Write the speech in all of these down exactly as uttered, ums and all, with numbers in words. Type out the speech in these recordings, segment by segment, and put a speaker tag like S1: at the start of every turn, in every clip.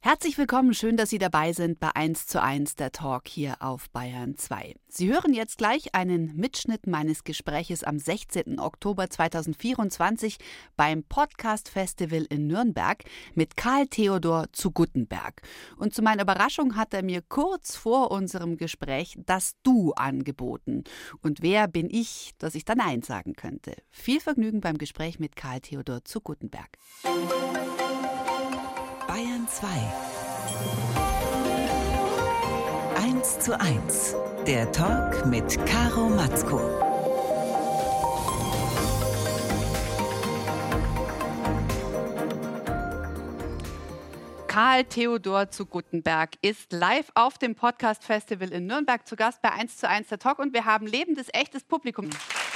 S1: Herzlich willkommen, schön, dass Sie dabei sind bei eins zu eins, der Talk hier auf Bayern zwei. Sie hören jetzt gleich einen Mitschnitt meines Gespräches am sechzehnten Oktober zweitausendvierundzwanzig beim Podcast Festival in Nürnberg mit Karl Theodor zu Guttenberg. Und zu meiner Überraschung hat er mir kurz vor unserem Gespräch das Du angeboten. Und wer bin ich, dass ich da Nein sagen könnte? Viel Vergnügen beim Gespräch mit Karl Theodor zu Guttenberg.
S2: Bayern zwei. eins zu eins. Der Talk mit Caro Matzko.
S1: Karl Theodor zu Guttenberg ist live auf dem Podcast Festival in Nürnberg zu Gast bei eins zu eins der Talk und wir haben lebendes, echtes Publikum.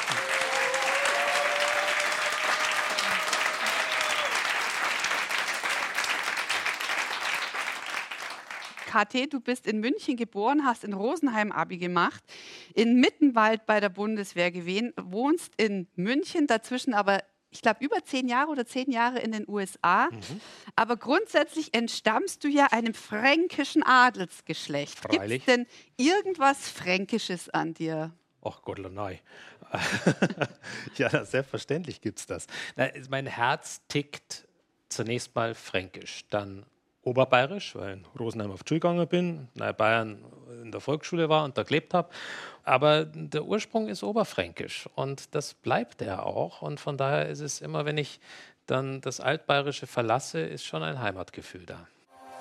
S1: K T, du bist in München geboren, hast in Rosenheim Abi gemacht, in Mittenwald bei der Bundeswehr gewesen, wohnst in München, dazwischen aber, ich glaube, über zehn Jahre oder zehn Jahre in den U S A. Mhm. Aber grundsätzlich entstammst du ja einem fränkischen Adelsgeschlecht. Gibt es denn irgendwas Fränkisches an dir?
S3: Ach Gott, nein. Ja, selbstverständlich gibt es das. Na, mein Herz tickt zunächst mal fränkisch, dann oberbayerisch, weil ich in Rosenheim auf die Schule gegangen bin, in Bayern in der Volksschule war und da gelebt habe. Aber der Ursprung ist oberfränkisch und das bleibt er auch. Und von daher ist es immer, wenn ich dann das Altbayerische verlasse, ist schon ein Heimatgefühl da.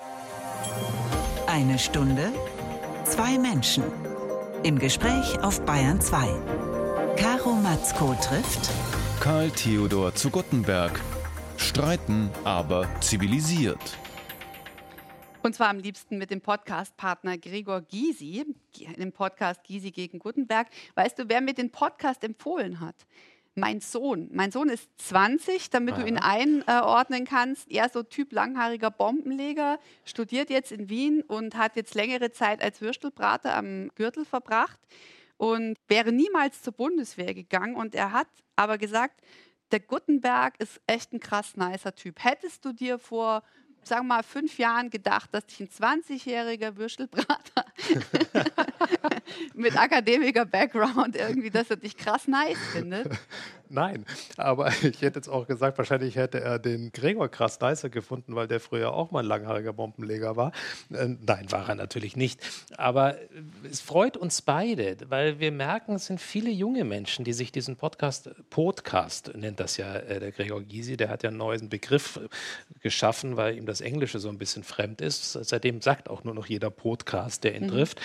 S2: Eine Stunde, zwei Menschen. Im Gespräch auf Bayern zwei. Caro Matzko trifft
S4: Karl Theodor zu Guttenberg. Streiten, aber zivilisiert.
S1: Und zwar am liebsten mit dem Podcast-Partner Gregor Gysi, im Podcast Gysi gegen Guttenberg. Weißt du, wer mir den Podcast empfohlen hat? Mein Sohn. Mein Sohn ist zwanzig, damit Aha. du ihn einordnen kannst. Er so Typ langhaariger Bombenleger, studiert jetzt in Wien und hat jetzt längere Zeit als Würstelbrater am Gürtel verbracht und wäre niemals zur Bundeswehr gegangen. Und er hat aber gesagt, der Guttenberg ist echt ein krass nicer Typ. Hättest du dir vor sagen wir mal, fünf Jahren gedacht, dass dich ein zwanzigjähriger Würstelbrater mit Akademiker-Background irgendwie, dass er dich krass nice findet?
S3: Nein, aber ich hätte jetzt auch gesagt, wahrscheinlich hätte er den Gregor krass nicer gefunden, weil der früher auch mal ein langhaariger Bombenleger war. Äh, nein, war er natürlich nicht. Aber es freut uns beide, weil wir merken, es sind viele junge Menschen, die sich diesen Podcast, Podcast nennt das ja äh, der Gregor Gysi, der hat ja einen neuen Begriff geschaffen, weil ihm das Englische so ein bisschen fremd ist. Seitdem sagt auch nur noch jeder Podcast, der ihn mhm. trifft.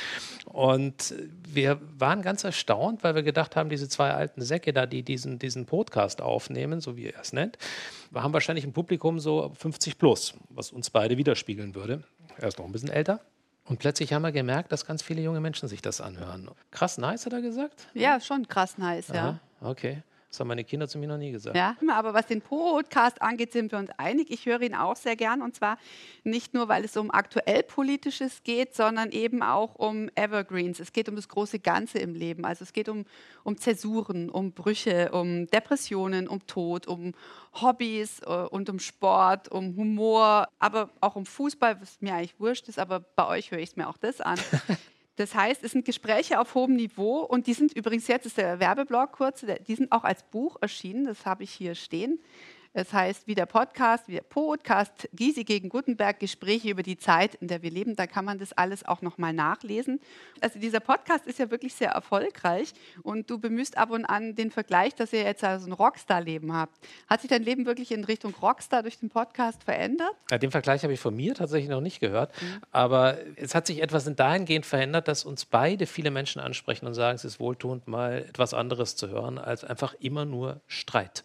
S3: Und wir waren ganz erstaunt, weil wir gedacht haben, diese zwei alten Säcke da, die diesen, diesen Podcast aufnehmen, so wie er es nennt, wir haben wahrscheinlich ein Publikum so fünfzig plus, was uns beide widerspiegeln würde. Er ist noch ein bisschen älter. Und plötzlich haben wir gemerkt, dass ganz viele junge Menschen sich das anhören. Krass nice, hat er gesagt?
S1: Ja, schon krass nice, ja.
S3: Aha, okay. Das haben meine Kinder zu mir noch nie gesagt.
S1: Ja, aber was den Podcast angeht, sind wir uns einig. Ich höre ihn auch sehr gern und zwar nicht nur, weil es um aktuell Politisches geht, sondern eben auch um Evergreens. Es geht um das große Ganze im Leben. Also es geht um, um Zäsuren, um Brüche, um Depressionen, um Tod, um Hobbys äh, und um Sport, um Humor, aber auch um Fußball, was mir eigentlich wurscht ist, aber bei euch höre ich es mir auch das an. Das heißt, es sind Gespräche auf hohem Niveau und die sind übrigens, jetzt ist der Werbeblock kurz, die sind auch als Buch erschienen, das habe ich hier stehen. Das heißt, wie der Podcast, wie der Podcast Gysi gegen Guttenberg, Gespräche über die Zeit, in der wir leben, da kann man das alles auch nochmal nachlesen. Also dieser Podcast ist ja wirklich sehr erfolgreich und du bemühst ab und an den Vergleich, dass ihr jetzt also ein Rockstar-Leben habt. Hat sich dein Leben wirklich in Richtung Rockstar durch den Podcast verändert?
S3: Ja, den Vergleich habe ich von mir tatsächlich noch nicht gehört, mhm. aber es hat sich etwas dahingehend verändert, dass uns beide viele Menschen ansprechen und sagen, es ist wohltuend, mal etwas anderes zu hören, als einfach immer nur Streit.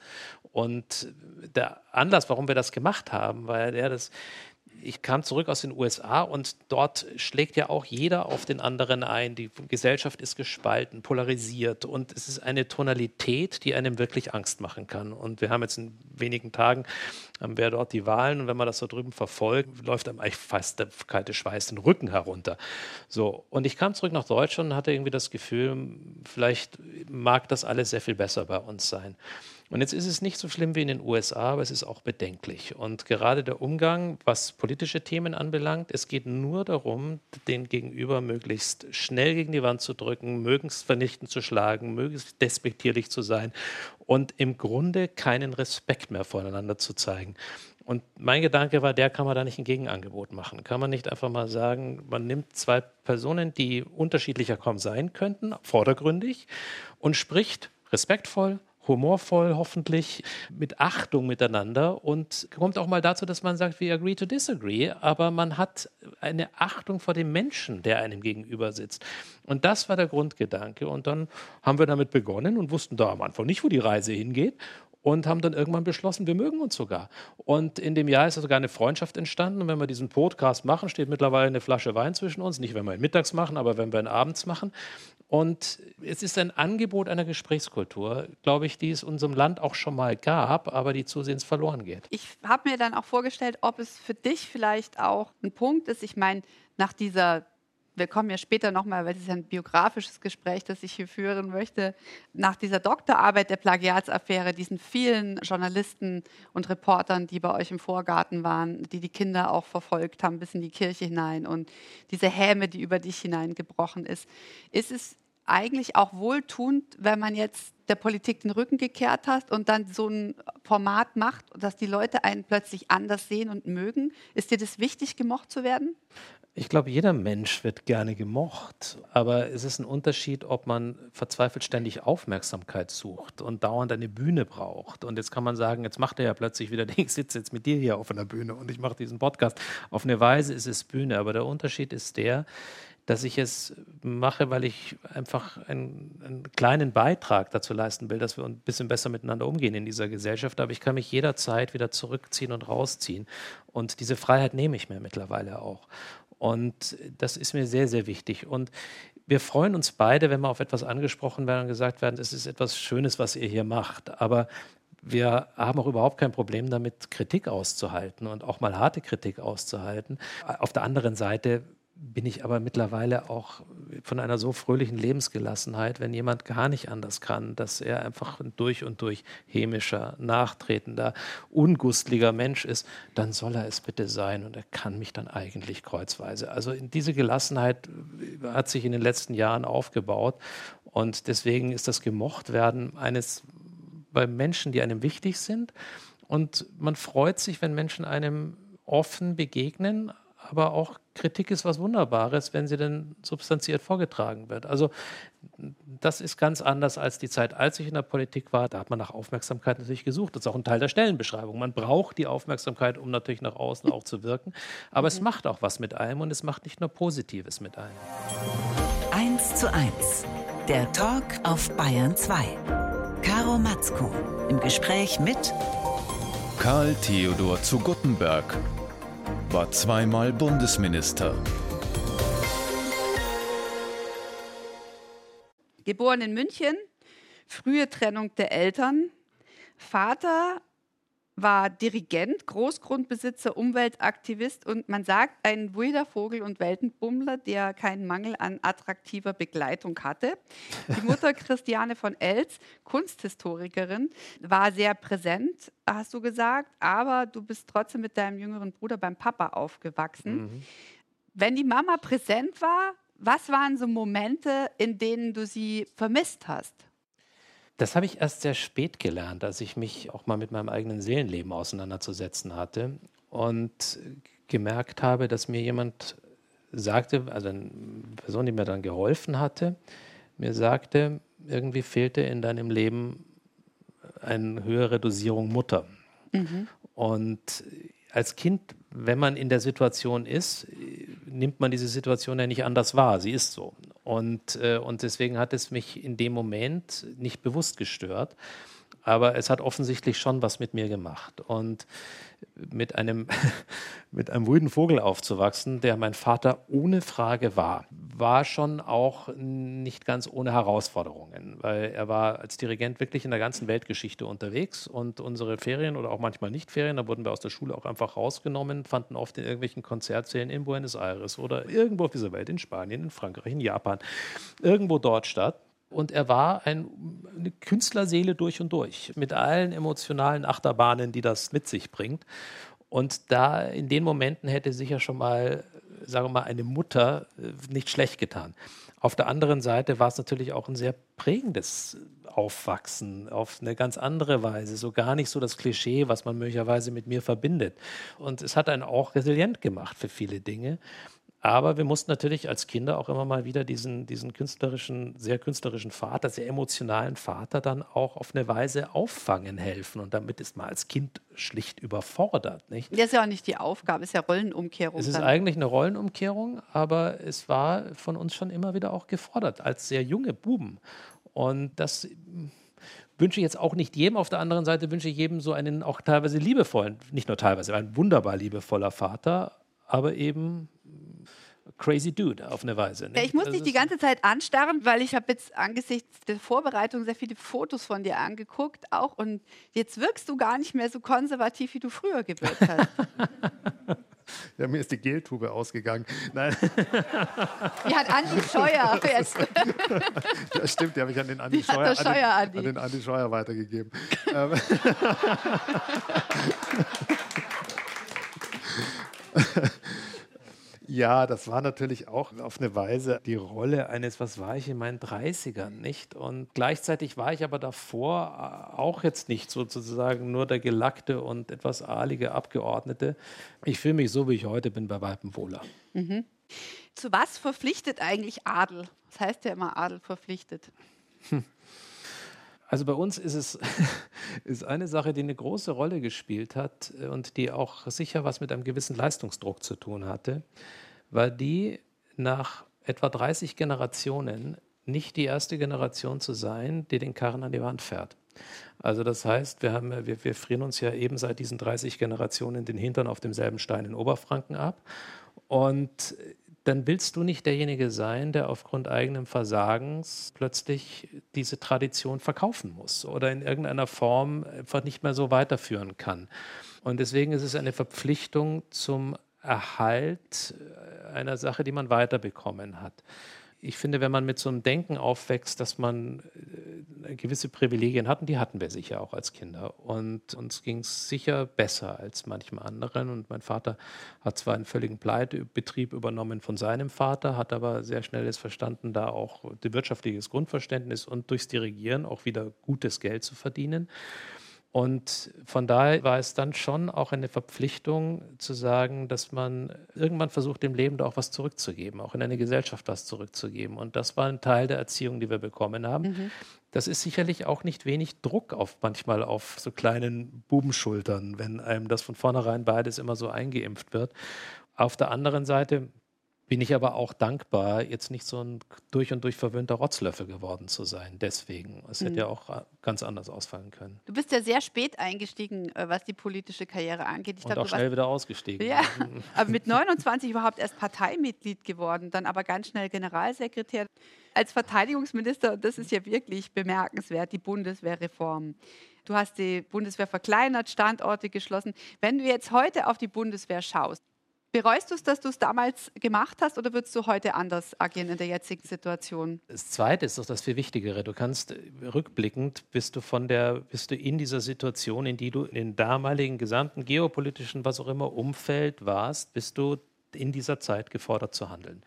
S3: Und der Anlass, warum wir das gemacht haben, war ja der, dass ich kam zurück aus den U S A und dort schlägt ja auch jeder auf den anderen ein. Die Gesellschaft ist gespalten, polarisiert und es ist eine Tonalität, die einem wirklich Angst machen kann. Und wir haben jetzt in wenigen Tagen, haben wir dort die Wahlen und wenn man das da drüben verfolgt, läuft einem eigentlich fast der kalte Schweiß den Rücken herunter. So, und ich kam zurück nach Deutschland und hatte irgendwie das Gefühl, vielleicht mag das alles sehr viel besser bei uns sein. Und jetzt ist es nicht so schlimm wie in den U S A, aber es ist auch bedenklich. Und gerade der Umgang, was politische Themen anbelangt, es geht nur darum, den Gegenüber möglichst schnell gegen die Wand zu drücken, möglichst vernichtend zu schlagen, möglichst despektierlich zu sein und im Grunde keinen Respekt mehr voneinander zu zeigen. Und mein Gedanke war, der kann man da nicht ein Gegenangebot machen. Kann man nicht einfach mal sagen, man nimmt zwei Personen, die unterschiedlicher kaum sein könnten, vordergründig, und spricht respektvoll, humorvoll hoffentlich, mit Achtung miteinander und kommt auch mal dazu, dass man sagt, we agree to disagree, aber man hat eine Achtung vor dem Menschen, der einem gegenüber sitzt. Und das war der Grundgedanke. Und dann haben wir damit begonnen und wussten da am Anfang nicht, wo die Reise hingeht. Und haben dann irgendwann beschlossen, wir mögen uns sogar. Und in dem Jahr ist sogar eine Freundschaft entstanden. Und wenn wir diesen Podcast machen, steht mittlerweile eine Flasche Wein zwischen uns. Nicht, wenn wir ihn mittags machen, aber wenn wir ihn abends machen. Und es ist ein Angebot einer Gesprächskultur, glaube ich, die es unserem Land auch schon mal gab, aber die zusehends verloren geht.
S1: Ich habe mir dann auch vorgestellt, ob es für dich vielleicht auch ein Punkt ist. Ich meine, nach dieser wir kommen ja später nochmal, weil es ist ja ein biografisches Gespräch, das ich hier führen möchte, nach dieser Doktorarbeit der Plagiatsaffäre, diesen vielen Journalisten und Reportern, die bei euch im Vorgarten waren, die die Kinder auch verfolgt haben bis in die Kirche hinein und diese Häme, die über dich hineingebrochen ist. Ist es eigentlich auch wohltuend, wenn man jetzt der Politik den Rücken gekehrt hat und dann so ein Format macht, dass die Leute einen plötzlich anders sehen und mögen? Ist dir das wichtig, gemocht zu werden?
S3: Ich glaube, jeder Mensch wird gerne gemocht, aber es ist ein Unterschied, ob man verzweifelt ständig Aufmerksamkeit sucht und dauernd eine Bühne braucht. Und jetzt kann man sagen, jetzt macht er ja plötzlich wieder, ich sitze jetzt mit dir hier auf einer Bühne und ich mache diesen Podcast. Auf eine Weise ist es Bühne, aber der Unterschied ist der, dass ich es mache, weil ich einfach einen, einen kleinen Beitrag dazu leisten will, dass wir ein bisschen besser miteinander umgehen in dieser Gesellschaft. Aber ich kann mich jederzeit wieder zurückziehen und rausziehen. Und diese Freiheit nehme ich mir mittlerweile auch. Und das ist mir sehr, sehr wichtig. Und wir freuen uns beide, wenn wir auf etwas angesprochen werden und gesagt werden, es ist etwas Schönes, was ihr hier macht. Aber wir haben auch überhaupt kein Problem damit, Kritik auszuhalten und auch mal harte Kritik auszuhalten. Auf der anderen Seite bin ich aber mittlerweile auch von einer so fröhlichen Lebensgelassenheit, wenn jemand gar nicht anders kann, dass er einfach ein durch und durch hämischer, nachtretender, ungustliger Mensch ist, dann soll er es bitte sein und er kann mich dann eigentlich kreuzweise. Also diese Gelassenheit hat sich in den letzten Jahren aufgebaut und deswegen ist das Gemochtwerden eines bei Menschen, die einem wichtig sind, und man freut sich, wenn Menschen einem offen begegnen, aber auch Kritik ist was Wunderbares, wenn sie dann substanziert vorgetragen wird. Also das ist ganz anders als die Zeit, als ich in der Politik war. Da hat man nach Aufmerksamkeit natürlich gesucht. Das ist auch ein Teil der Stellenbeschreibung. Man braucht die Aufmerksamkeit, um natürlich nach außen auch zu wirken. Aber mhm. es macht auch was mit einem und es macht nicht nur Positives mit einem.
S2: Eins zu eins. Der Talk auf Bayern zwei. Caro Matzko im Gespräch mit
S4: Karl Theodor zu Guttenberg. War zweimal Bundesminister.
S1: Geboren in München, frühe Trennung der Eltern. Vater war Dirigent, Großgrundbesitzer, Umweltaktivist und man sagt, ein wilder Vogel und Weltenbummler, der keinen Mangel an attraktiver Begleitung hatte. Die Mutter Christiane von Eltz, Kunsthistorikerin, war sehr präsent, hast du gesagt, aber du bist trotzdem mit deinem jüngeren Bruder beim Papa aufgewachsen. Mhm. Wenn die Mama präsent war, was waren so Momente, in denen du sie vermisst hast?
S3: Das habe ich erst sehr spät gelernt, als ich mich auch mal mit meinem eigenen Seelenleben auseinanderzusetzen hatte und gemerkt habe, dass mir jemand sagte, also eine Person, die mir dann geholfen hatte, mir sagte, irgendwie fehlte in deinem Leben eine höhere Dosierung Mutter. Mhm. Und als Kind, wenn man in der Situation ist, nimmt man diese Situation ja nicht anders wahr. Sie ist so. Und, äh, und deswegen hat es mich in dem Moment nicht bewusst gestört. Aber es hat offensichtlich schon was mit mir gemacht. Und mit einem, mit einem wilden Vogel aufzuwachsen, der mein Vater ohne Frage war, war schon auch nicht ganz ohne Herausforderungen, weil er war als Dirigent wirklich in der ganzen Weltgeschichte unterwegs und unsere Ferien oder auch manchmal nicht Ferien, da wurden wir aus der Schule auch einfach rausgenommen, fanden oft in irgendwelchen Konzertsälen in Buenos Aires oder irgendwo auf dieser Welt, in Spanien, in Frankreich, in Japan, irgendwo dort statt. Und er war ein, eine Künstlerseele durch und durch, mit allen emotionalen Achterbahnen, die das mit sich bringt. Und da in den Momenten hätte sicher schon mal, sagen wir mal, eine Mutter nicht schlecht getan. Auf der anderen Seite war es natürlich auch ein sehr prägendes Aufwachsen auf eine ganz andere Weise, so gar nicht so das Klischee, was man möglicherweise mit mir verbindet. Und es hat einen auch resilient gemacht für viele Dinge. Aber wir mussten natürlich als Kinder auch immer mal wieder diesen, diesen künstlerischen, sehr künstlerischen Vater, sehr emotionalen Vater dann auch auf eine Weise auffangen helfen. Und damit ist man als Kind schlicht überfordert. Nicht?
S1: Das ist ja auch nicht die Aufgabe, es ist ja Rollenumkehrung.
S3: Es ist
S1: dann.
S3: eigentlich eine Rollenumkehrung, aber es war von uns schon immer wieder auch gefordert, als sehr junge Buben. Und das wünsche ich jetzt auch nicht jedem. Auf der anderen Seite wünsche ich jedem so einen auch teilweise liebevollen, nicht nur teilweise, ein wunderbar liebevoller Vater, aber eben crazy dude auf eine Weise.
S1: Ja, ich muss dich die ganze Zeit anstarren, weil ich habe jetzt angesichts der Vorbereitung sehr viele Fotos von dir angeguckt auch und jetzt wirkst du gar nicht mehr so konservativ, wie du früher gewirkt hast.
S3: Ja, mir ist die Geltube ausgegangen. Nein.
S1: Die hat Andi Scheuer jetzt.
S3: Ja, stimmt, die habe ich an den Andi
S1: die
S3: Scheuer,
S1: hat der Scheuer
S3: an,
S1: Andi.
S3: den, an den Andi Scheuer weitergegeben. Ja, das war natürlich auch auf eine Weise die Rolle eines, was war ich in meinen dreißigern, nicht? Und gleichzeitig war ich aber davor auch jetzt nicht sozusagen nur der gelackte und etwas ahlige Abgeordnete. Ich fühle mich so, wie ich heute bin, bei weitem wohler.
S1: Mhm. Zu was verpflichtet eigentlich Adel? Das heißt ja immer, Adel verpflichtet.
S3: Hm. Also bei uns ist es ist eine Sache, die eine große Rolle gespielt hat und die auch sicher was mit einem gewissen Leistungsdruck zu tun hatte, war die nach etwa dreißig Generationen nicht die erste Generation zu sein, die den Karren an die Wand fährt. Also das heißt, wir, haben, wir, wir frieren uns ja eben seit diesen dreißig Generationen den Hintern auf demselben Stein in Oberfranken ab und dann willst du nicht derjenige sein, der aufgrund eigenem Versagens plötzlich diese Tradition verkaufen muss oder in irgendeiner Form einfach nicht mehr so weiterführen kann. Und deswegen ist es eine Verpflichtung zum Erhalt einer Sache, die man weiterbekommen hat. Ich finde, wenn man mit so einem Denken aufwächst, dass man äh, gewisse Privilegien hat, und die hatten wir sicher auch als Kinder. Und uns ging es sicher besser als manchem anderen. Und mein Vater hat zwar einen völligen Pleitebetrieb übernommen von seinem Vater, hat aber sehr schnell es verstanden, da auch ein wirtschaftliches Grundverständnis und durchs Dirigieren auch wieder gutes Geld zu verdienen. Und von daher war es dann schon auch eine Verpflichtung zu sagen, dass man irgendwann versucht, dem Leben da auch was zurückzugeben, auch in eine Gesellschaft was zurückzugeben. Und das war ein Teil der Erziehung, die wir bekommen haben. Mhm. Das ist sicherlich auch nicht wenig Druck auf manchmal auf so kleinen Bubenschultern, wenn einem das von vornherein beides immer so eingeimpft wird. Auf der anderen Seite bin ich aber auch dankbar, jetzt nicht so ein durch und durch verwöhnter Rotzlöffel geworden zu sein. Deswegen. Es hätte mhm. ja auch ganz anders ausfallen können.
S1: Du bist ja sehr spät eingestiegen, was die politische Karriere angeht. Ich
S3: und
S1: glaub,
S3: auch schnell wieder ausgestiegen.
S1: Ja, aber mit neunundzwanzig überhaupt erst Parteimitglied geworden, dann aber ganz schnell Generalsekretär. Als Verteidigungsminister, und das ist ja wirklich bemerkenswert, die Bundeswehrreform. Du hast die Bundeswehr verkleinert, Standorte geschlossen. Wenn du jetzt heute auf die Bundeswehr schaust, bereust du es, dass du es damals gemacht hast oder würdest du heute anders agieren in der jetzigen Situation?
S3: Das Zweite ist doch das viel Wichtigere. Du kannst rückblickend, bist du, von der, bist du in dieser Situation, in die du in den damaligen gesamten geopolitischen, was auch immer, Umfeld warst, bist du in dieser Zeit gefordert zu handeln.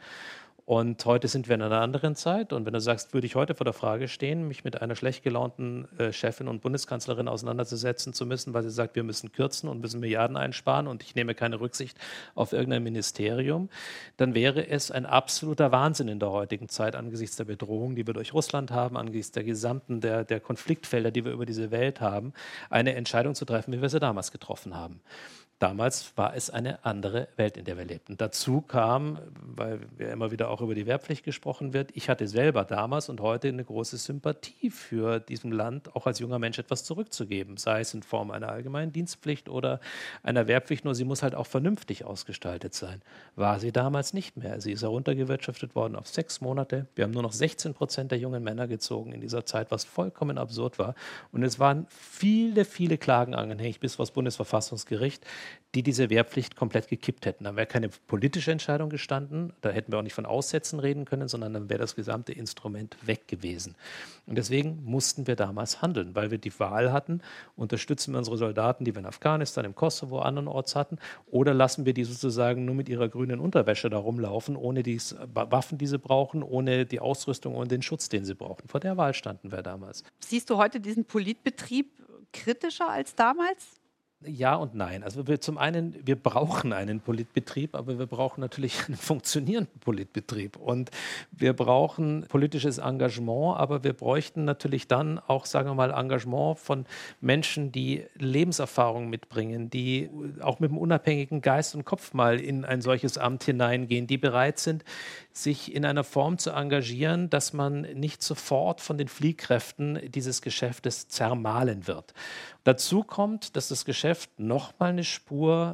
S3: Und heute sind wir in einer anderen Zeit. Und wenn du sagst, würde ich heute vor der Frage stehen, mich mit einer schlecht gelaunten äh, Chefin und Bundeskanzlerin auseinanderzusetzen zu müssen, weil sie sagt, wir müssen kürzen und müssen Milliarden einsparen und ich nehme keine Rücksicht auf irgendein Ministerium, dann wäre es ein absoluter Wahnsinn in der heutigen Zeit angesichts der Bedrohung, die wir durch Russland haben, angesichts der gesamten, der, der Konfliktfelder, die wir über diese Welt haben, eine Entscheidung zu treffen, wie wir sie damals getroffen haben. Damals war es eine andere Welt, in der wir lebten. Dazu kam, weil ja immer wieder auch über die Wehrpflicht gesprochen wird, ich hatte selber damals und heute eine große Sympathie für diesem Land, auch als junger Mensch etwas zurückzugeben, sei es in Form einer allgemeinen Dienstpflicht oder einer Wehrpflicht, nur sie muss halt auch vernünftig ausgestaltet sein. War sie damals nicht mehr. Sie ist heruntergewirtschaftet worden auf sechs Monate. Wir haben nur noch sechzehn Prozent der jungen Männer gezogen in dieser Zeit, was vollkommen absurd war. Und es waren viele, viele Klagen anhängig bis vor das Bundesverfassungsgericht. die diese Wehrpflicht komplett gekippt hätten. Dann wäre keine politische Entscheidung gestanden, da hätten wir auch nicht von Aussetzen reden können, sondern dann wäre das gesamte Instrument weg gewesen. Und deswegen mussten wir damals handeln, weil wir die Wahl hatten, unterstützen wir unsere Soldaten, die wir in Afghanistan, im Kosovo, andernorts hatten, oder lassen wir die sozusagen nur mit ihrer grünen Unterwäsche da rumlaufen, ohne die Waffen, die sie brauchen, ohne die Ausrüstung und den Schutz, den sie brauchen. Vor der Wahl standen wir damals.
S1: Siehst du heute diesen Politbetrieb kritischer als damals?
S3: Ja und nein. Also wir zum einen, wir brauchen einen Politbetrieb, aber wir brauchen natürlich einen funktionierenden Politbetrieb. Und wir brauchen politisches Engagement, aber wir bräuchten natürlich dann auch, sagen wir mal, Engagement von Menschen, die Lebenserfahrung mitbringen, die auch mit einem unabhängigen Geist und Kopf mal in ein solches Amt hineingehen, die bereit sind, sich in einer Form zu engagieren, dass man nicht sofort von den Fliehkräften dieses Geschäftes zermahlen wird. Dazu kommt, dass das Geschäft noch mal eine Spur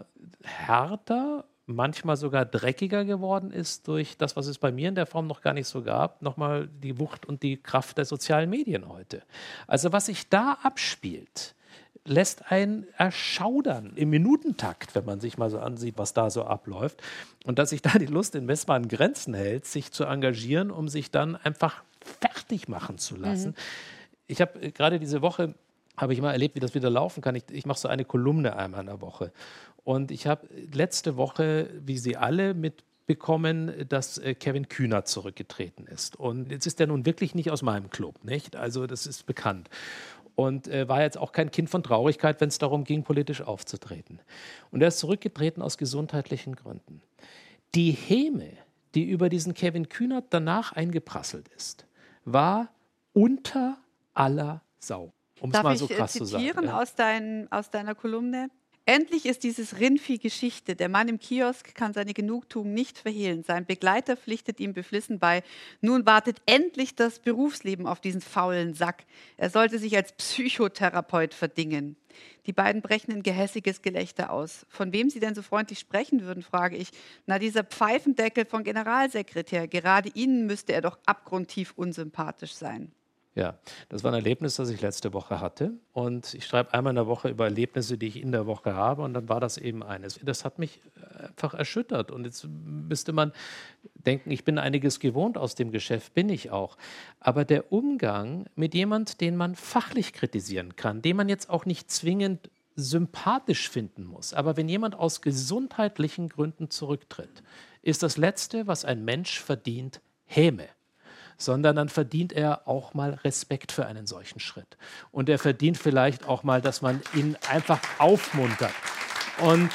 S3: härter, manchmal sogar dreckiger geworden ist durch das, was es bei mir in der Form noch gar nicht so gab, nochmal die Wucht und die Kraft der sozialen Medien heute. Also was sich da abspielt, lässt einen erschaudern im Minutentakt, wenn man sich mal so ansieht, was da so abläuft. Und dass sich da die Lust in messbaren Grenzen hält, sich zu engagieren, um sich dann einfach fertig machen zu lassen. Mhm. Ich habe gerade diese Woche habe ich mal erlebt, wie das wieder laufen kann. Ich, ich mache so eine Kolumne einmal in der Woche. Und ich habe letzte Woche, wie Sie alle, mitbekommen, dass äh, Kevin Kühnert zurückgetreten ist. Und jetzt ist er nun wirklich nicht aus meinem Club, nicht? Also das ist bekannt. Und äh, war jetzt auch kein Kind von Traurigkeit, wenn es darum ging, politisch aufzutreten. Und er ist zurückgetreten aus gesundheitlichen Gründen. Die Häme, die über diesen Kevin Kühnert danach eingeprasselt ist, war unter aller Sau. Um es mal so krass zu sagen.
S1: Darf ich zitieren aus, dein, aus deiner Kolumne? Endlich ist dieses Rindvieh Geschichte. Der Mann im Kiosk kann seine Genugtuung nicht verhehlen. Sein Begleiter pflichtet ihm beflissen bei. Nun wartet endlich das Berufsleben auf diesen faulen Sack. Er sollte sich als Psychotherapeut verdingen. Die beiden brechen in gehässiges Gelächter aus. Von wem sie denn so freundlich sprechen würden, frage ich. Na, dieser Pfeifendeckel von Generalsekretär. Gerade Ihnen müsste er doch abgrundtief unsympathisch sein.
S3: Ja, das war ein Erlebnis, das ich letzte Woche hatte. Und ich schreibe einmal in der Woche über Erlebnisse, die ich in der Woche habe. Und dann war das eben eines. Das hat mich einfach erschüttert. Und jetzt müsste man denken, ich bin einiges gewohnt aus dem Geschäft, bin ich auch. Aber der Umgang mit jemand, den man fachlich kritisieren kann, den man jetzt auch nicht zwingend sympathisch finden muss. Aber wenn jemand aus gesundheitlichen Gründen zurücktritt, ist das Letzte, was ein Mensch verdient, Häme. Sondern dann verdient er auch mal Respekt für einen solchen Schritt. Und er verdient vielleicht auch mal, dass man ihn einfach aufmuntert. Und,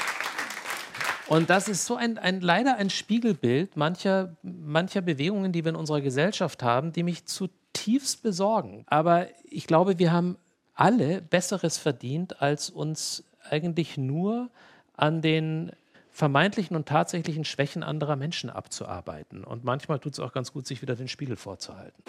S3: und das ist so ein, ein, leider ein Spiegelbild mancher, mancher Bewegungen, die wir in unserer Gesellschaft haben, die mich zutiefst besorgen. Aber ich glaube, wir haben alle Besseres verdient, als uns eigentlich nur an den vermeintlichen und tatsächlichen Schwächen anderer Menschen abzuarbeiten. Und manchmal tut es auch ganz gut, sich wieder den Spiegel vorzuhalten.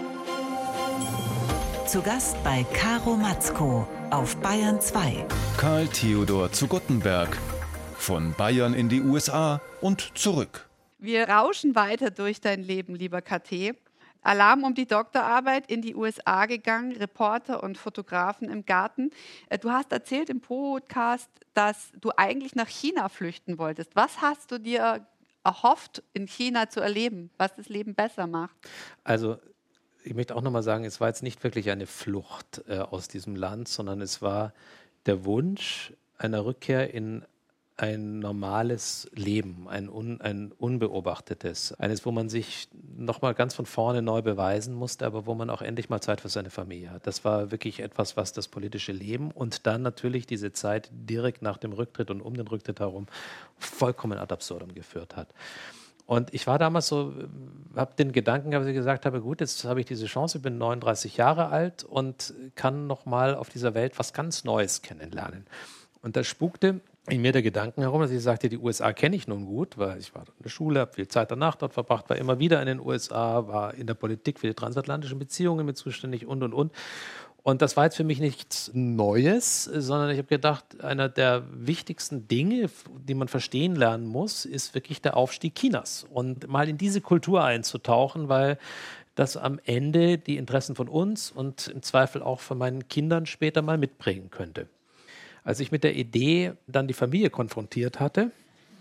S2: Zu Gast bei Caro Matzko auf Bayern zwei.
S4: Karl Theodor zu Guttenberg. Von Bayern in die U S A und zurück.
S1: Wir rauschen weiter durch dein Leben, lieber K T. Alarm um die Doktorarbeit, in die U S A gegangen, Reporter und Fotografen im Garten. Du hast erzählt im Podcast, dass du eigentlich nach China flüchten wolltest. Was hast du dir erhofft, in China zu erleben, was das Leben besser macht?
S3: Also ich möchte auch nochmal sagen, es war jetzt nicht wirklich eine Flucht äh, aus diesem Land, sondern es war der Wunsch einer Rückkehr in ein normales Leben, ein, un, ein unbeobachtetes, eines, wo man sich nochmal ganz von vorne neu beweisen musste, aber wo man auch endlich mal Zeit für seine Familie hat. Das war wirklich etwas, was das politische Leben und dann natürlich diese Zeit direkt nach dem Rücktritt und um den Rücktritt herum vollkommen ad absurdum geführt hat. Und ich war damals so, habe den Gedanken, dass ich gesagt habe, gut, jetzt habe ich diese Chance, bin neununddreißig Jahre alt und kann nochmal auf dieser Welt was ganz Neues kennenlernen. Und da spukte in mir der Gedanken herum, dass ich sagte, die U S A kenne ich nun gut, weil ich war in der Schule, habe viel Zeit danach dort verbracht, war immer wieder in den U S A, war in der Politik für die transatlantischen Beziehungen mit zuständig und, und, und. Und das war jetzt für mich nichts Neues, sondern ich habe gedacht, einer der wichtigsten Dinge, die man verstehen lernen muss, ist wirklich der Aufstieg Chinas. Und mal in diese Kultur einzutauchen, weil das am Ende die Interessen von uns und im Zweifel auch von meinen Kindern später mal mitprägen könnte. Als ich mit der Idee dann die Familie konfrontiert hatte,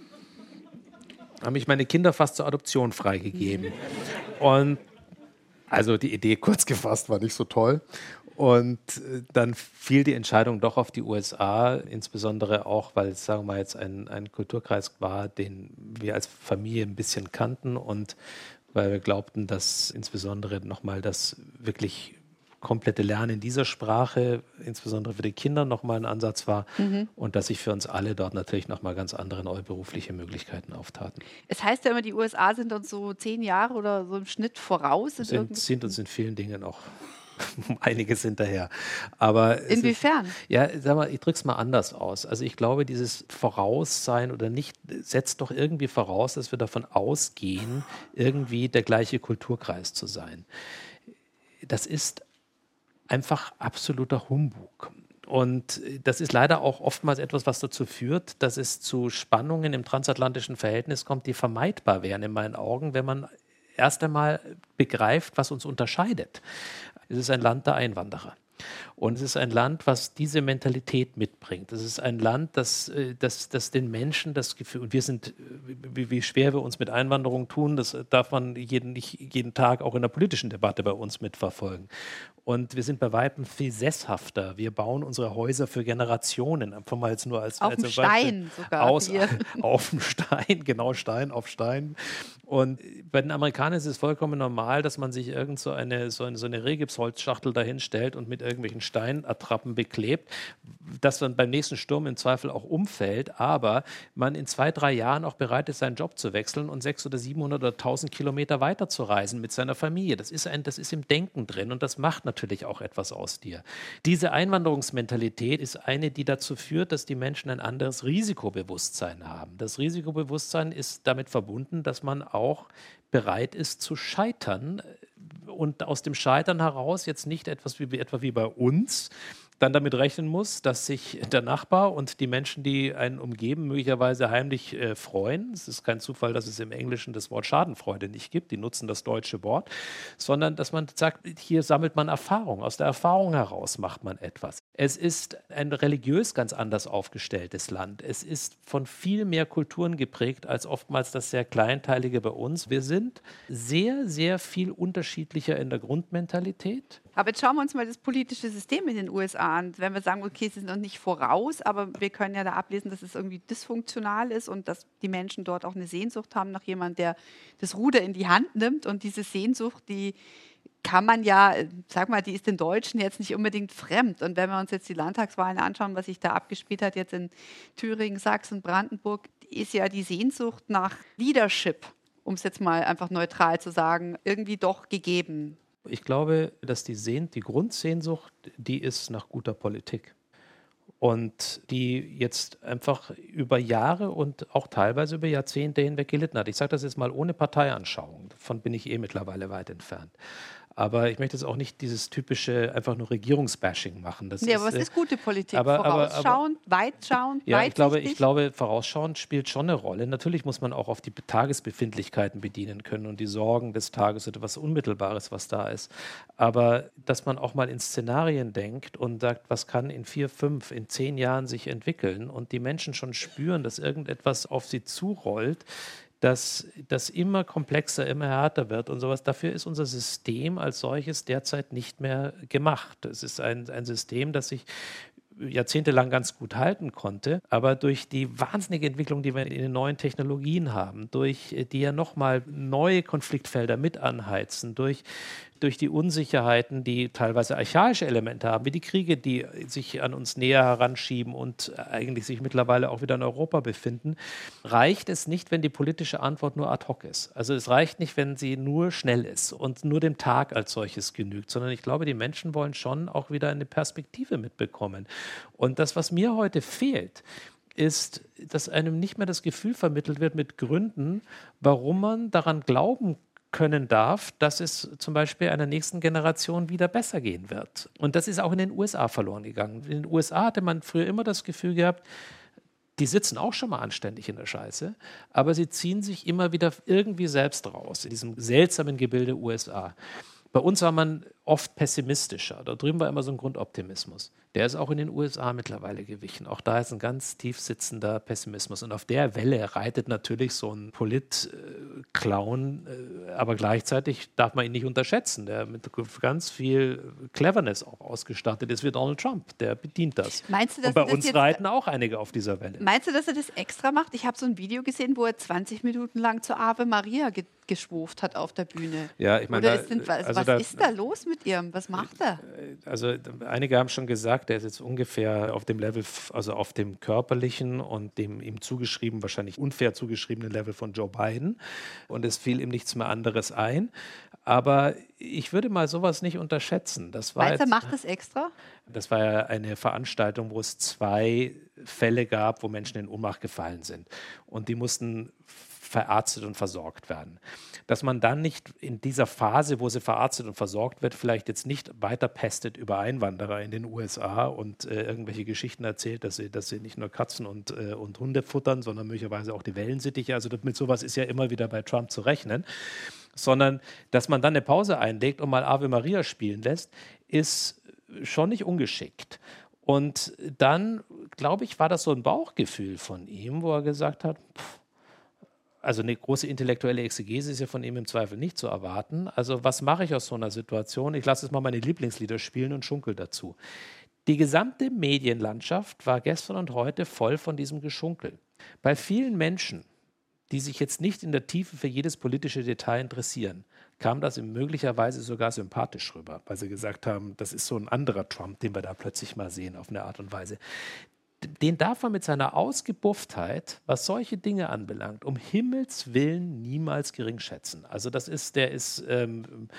S3: haben mich meine Kinder fast zur Adoption freigegeben. Und also die Idee, kurz gefasst, war nicht so toll. Und dann fiel die Entscheidung doch auf die U S A, insbesondere auch, weil es, sagen wir mal, jetzt ein, ein Kulturkreis war, den wir als Familie ein bisschen kannten und weil wir glaubten, dass insbesondere nochmal das wirklich komplette Lernen dieser Sprache, insbesondere für die Kinder, nochmal ein Ansatz war mhm. und dass sich für uns alle dort natürlich nochmal ganz andere neue berufliche Möglichkeiten auftaten.
S1: Es heißt ja immer, die U S A sind uns so zehn Jahre oder so im Schnitt voraus.
S3: Sind, sind uns in vielen Dingen auch einiges hinterher. Aber
S1: inwiefern?
S3: Ist, ja, sag mal, ich drücke es mal anders aus. Also ich glaube, dieses Voraussein oder nicht setzt doch irgendwie voraus, dass wir davon ausgehen, irgendwie der gleiche Kulturkreis zu sein. Das ist einfach absoluter Humbug. Und das ist leider auch oftmals etwas, was dazu führt, dass es zu Spannungen im transatlantischen Verhältnis kommt, die vermeidbar wären in meinen Augen, wenn man erst einmal begreift, was uns unterscheidet. Es ist ein Land der Einwanderer. Und es ist ein Land, was diese Mentalität mitbringt. Es ist ein Land, das, das, das den Menschen das Gefühl, und wir sind, wie, wie schwer wir uns mit Einwanderung tun, das darf man jeden, nicht jeden Tag auch in der politischen Debatte bei uns mitverfolgen. Und wir sind bei Weitem viel sesshafter. Wir bauen unsere Häuser für Generationen. Einfach mal jetzt nur als,
S1: auf
S3: als
S1: dem Stein sogar.
S3: Aus, auf dem Stein, genau Stein auf Stein. Und bei den Amerikanern ist es vollkommen normal, dass man sich irgend so eine, so eine, so eine Rehgipsholzschachtel dahinstellt und mit irgendwelchen Steinattrappen beklebt, dass dann beim nächsten Sturm im Zweifel auch umfällt, aber man in zwei, drei Jahren auch bereit ist, seinen Job zu wechseln und sechshundert oder siebenhundert oder tausend Kilometer weiterzureisen mit seiner Familie. Das ist, ein, das ist im Denken drin und das macht natürlich auch etwas aus dir. Diese Einwanderungsmentalität ist eine, die dazu führt, dass die Menschen ein anderes Risikobewusstsein haben. Das Risikobewusstsein ist damit verbunden, dass man auch bereit ist zu scheitern und aus dem Scheitern heraus jetzt nicht etwas wie, etwa wie bei uns dann damit rechnen muss, dass sich der Nachbar und die Menschen, die einen umgeben, möglicherweise heimlich äh, freuen. Es ist kein Zufall, dass es im Englischen das Wort Schadenfreude nicht gibt. Die nutzen das deutsche Wort. Sondern, dass man sagt, hier sammelt man Erfahrung. Aus der Erfahrung heraus macht man etwas. Es ist ein religiös ganz anders aufgestelltes Land. Es ist von viel mehr Kulturen geprägt als oftmals das sehr Kleinteilige bei uns. Wir sind sehr, sehr viel unterschiedlicher in der Grundmentalität.
S1: Aber jetzt schauen wir uns mal das politische System in den U S A an. Wenn wir sagen, okay, sie sind noch nicht voraus, aber wir können ja da ablesen, dass es irgendwie dysfunktional ist und dass die Menschen dort auch eine Sehnsucht haben nach jemandem, der das Ruder in die Hand nimmt. Und diese Sehnsucht, die kann man ja, sag mal, die ist den Deutschen jetzt nicht unbedingt fremd. Und wenn wir uns jetzt die Landtagswahlen anschauen, was sich da abgespielt hat jetzt in Thüringen, Sachsen, Brandenburg, ist ja die Sehnsucht nach Leadership, um es jetzt mal einfach neutral zu sagen, irgendwie doch gegeben.
S3: Ich glaube, dass die, Sehn- die Grundsehnsucht, die ist nach guter Politik. Und die jetzt einfach über Jahre und auch teilweise über Jahrzehnte hinweg gelitten hat. Ich sage das jetzt mal ohne Parteianschauung, davon bin ich eh mittlerweile weit entfernt. Aber ich möchte jetzt auch nicht dieses typische einfach nur Regierungsbashing machen. Das
S1: nee,
S3: ist,
S1: aber was ist gute Politik?
S3: Aber,
S1: vorausschauend,
S3: aber, aber,
S1: weitschauend,
S3: ja, ich glaube,
S1: weitsichtig?
S3: ich glaube, vorausschauend spielt schon eine Rolle. Natürlich muss man auch auf die Tagesbefindlichkeiten bedienen können und die Sorgen des Tages oder was Unmittelbares, was da ist. Aber dass man auch mal in Szenarien denkt und sagt, was kann in vier, fünf, in zehn Jahren sich entwickeln und die Menschen schon spüren, dass irgendetwas auf sie zurollt, dass das immer komplexer, immer härter wird und sowas. Dafür ist unser System als solches derzeit nicht mehr gemacht. Es ist ein, ein System, das sich jahrzehntelang ganz gut halten konnte, aber durch die wahnsinnige Entwicklung, die wir in den neuen Technologien haben, durch die ja nochmal neue Konfliktfelder mit anheizen, durch durch die Unsicherheiten, die teilweise archaische Elemente haben, wie die Kriege, die sich an uns näher heranschieben und eigentlich sich mittlerweile auch wieder in Europa befinden, reicht es nicht, wenn die politische Antwort nur ad hoc ist. Also es reicht nicht, wenn sie nur schnell ist und nur dem Tag als solches genügt, sondern ich glaube, die Menschen wollen schon auch wieder eine Perspektive mitbekommen. Und das, was mir heute fehlt, ist, dass einem nicht mehr das Gefühl vermittelt wird mit Gründen, warum man daran glauben kann, können darf, dass es zum Beispiel einer nächsten Generation wieder besser gehen wird. Und das ist auch in den U S A verloren gegangen. In den U S A hatte man früher immer das Gefühl gehabt, die sitzen auch schon mal anständig in der Scheiße, aber sie ziehen sich immer wieder irgendwie selbst raus, in diesem seltsamen Gebilde U S A. Bei uns war man oft pessimistischer. Da drüben war immer so ein Grundoptimismus. Der ist auch in den U S A mittlerweile gewichen. Auch da ist ein ganz tief sitzender Pessimismus. Und auf der Welle reitet natürlich so ein Polit-Clown, äh, aber gleichzeitig darf man ihn nicht unterschätzen, der mit ganz viel Cleverness auch ausgestattet ist wie Donald Trump. Der bedient das.
S1: Meinst du, dass
S3: Und bei
S1: das
S3: uns
S1: jetzt,
S3: reiten auch einige auf dieser Welle.
S1: Meinst du, dass er das extra macht? Ich habe so ein Video gesehen, wo er zwanzig Minuten lang zur Ave Maria ge geschwuft hat auf der Bühne.
S3: Ja, ich meine,
S1: Oder
S3: da,
S1: ist, sind, was,
S3: also
S1: was
S3: da,
S1: ist da los mit ihm? Was macht er?
S3: Also einige haben schon gesagt, der ist jetzt ungefähr auf dem Level, also auf dem körperlichen und dem ihm zugeschrieben, wahrscheinlich unfair zugeschriebenen Level von Joe Biden. Und es fiel ihm nichts mehr anderes ein. Aber ich würde mal sowas nicht unterschätzen. Das war
S1: Meinst du, er
S3: jetzt,
S1: macht das extra?
S3: Das war ja eine Veranstaltung, wo es zwei Fälle gab, wo Menschen in Ohnmacht gefallen sind. Und die mussten verarztet und versorgt werden. Dass man dann nicht in dieser Phase, wo sie verarztet und versorgt wird, vielleicht jetzt nicht weiter pestet über Einwanderer in den U S A und äh, irgendwelche Geschichten erzählt, dass sie, dass sie nicht nur Katzen und, äh, und Hunde futtern, sondern möglicherweise auch die Wellensittiche. Also mit sowas ist ja immer wieder bei Trump zu rechnen. Sondern, dass man dann eine Pause einlegt und mal Ave Maria spielen lässt, ist schon nicht ungeschickt. Und dann, glaube ich, war das so ein Bauchgefühl von ihm, wo er gesagt hat, pff, also eine große intellektuelle Exegese ist ja von ihm im Zweifel nicht zu erwarten. Also was mache ich aus so einer Situation? Ich lasse jetzt mal meine Lieblingslieder spielen und schunkel dazu. Die gesamte Medienlandschaft war gestern und heute voll von diesem Geschunkel. Bei vielen Menschen, die sich jetzt nicht in der Tiefe für jedes politische Detail interessieren, kam das ihm möglicherweise sogar sympathisch rüber, weil sie gesagt haben, das ist so ein anderer Trump, den wir da plötzlich mal sehen auf eine Art und Weise. Den darf man mit seiner Ausgebufftheit, was solche Dinge anbelangt, um Himmels Willen niemals gering schätzen. Also das ist, der ist, ähm,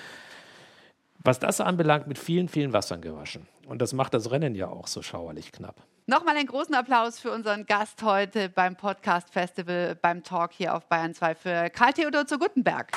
S3: was das anbelangt, mit vielen, vielen Wassern gewaschen. Und das macht das Rennen ja auch so schauerlich knapp.
S1: Nochmal einen großen Applaus für unseren Gast heute beim Podcast Festival, beim Talk hier auf Bayern zwei, für Karl Theodor zu Guttenberg.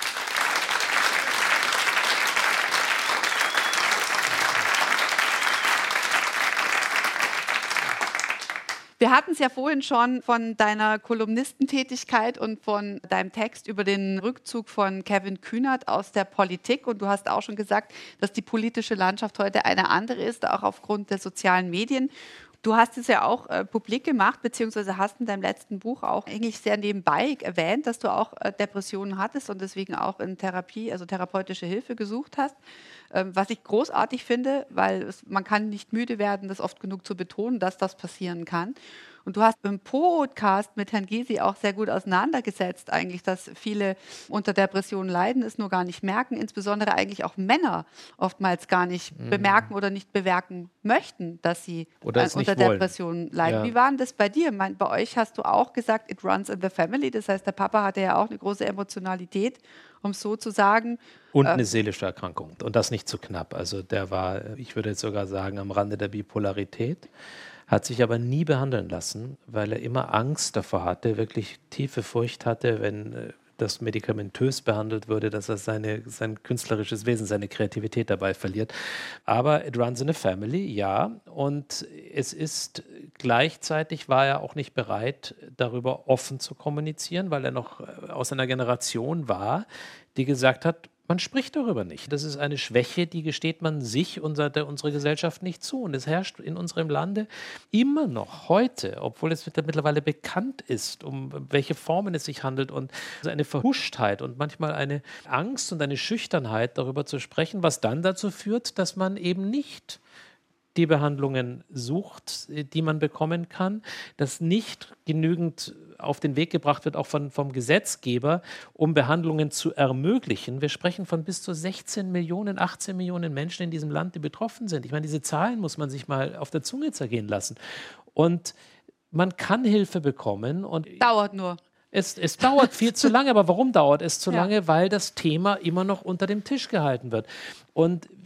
S1: Wir hatten es ja vorhin schon von deiner Kolumnistentätigkeit und von deinem Text über den Rückzug von Kevin Kühnert aus der Politik. Und du hast auch schon gesagt, dass die politische Landschaft heute eine andere ist, auch aufgrund der sozialen Medien. Du hast es ja auch äh, publik gemacht, beziehungsweise hast in deinem letzten Buch auch eigentlich sehr nebenbei erwähnt, dass du auch äh, Depressionen hattest und deswegen auch in Therapie, also therapeutische Hilfe gesucht hast. Ähm, was ich großartig finde, weil es, man kann nicht müde werden, das oft genug zu betonen, dass das passieren kann. Und du hast im Podcast mit Herrn Gysi auch sehr gut auseinandergesetzt, eigentlich, dass viele unter Depressionen leiden, es nur gar nicht merken, insbesondere eigentlich auch Männer oftmals gar nicht mhm. bemerken oder nicht bemerken möchten, dass sie
S3: äh,
S1: unter Depressionen leiden. Ja. Wie war denn das bei dir? Mein, bei euch hast du auch gesagt, it runs in the family, das heißt, der Papa hatte ja auch eine große Emotionalität, um es so zu sagen.
S3: Und eine äh, seelische Erkrankung und das nicht zu knapp. Also der war, ich würde jetzt sogar sagen, am Rande der Bipolarität. Hat sich aber nie behandeln lassen, weil er immer Angst davor hatte, wirklich tiefe Furcht hatte, wenn äh, das medikamentös behandelt würde, dass er seine, sein künstlerisches Wesen, seine Kreativität dabei verliert. Aber it runs in a family, ja. Und es ist gleichzeitig, war er auch nicht bereit, darüber offen zu kommunizieren, weil er noch aus einer Generation war, die gesagt hat, man spricht darüber nicht. Das ist eine Schwäche, die gesteht man sich und unserer Gesellschaft nicht zu. Und es herrscht in unserem Lande immer noch heute, obwohl es mittlerweile bekannt ist, um welche Formen es sich handelt und eine Verhuschtheit und manchmal eine Angst und eine Schüchternheit, darüber zu sprechen, was dann dazu führt, dass man eben nicht die Behandlungen sucht, die man bekommen kann, dass nicht genügend auf den Weg gebracht wird, auch von, vom Gesetzgeber, um Behandlungen zu ermöglichen. Wir sprechen von bis zu sechzehn Millionen, achtzehn Millionen Menschen in diesem Land, die betroffen sind. Ich meine, diese Zahlen muss man sich mal auf der Zunge zergehen lassen. Und man kann Hilfe bekommen. Und
S1: dauert nur.
S3: Es, es dauert viel zu lange, aber warum dauert es zu
S1: ja.
S3: lange? Weil das Thema immer noch unter dem Tisch gehalten wird. Und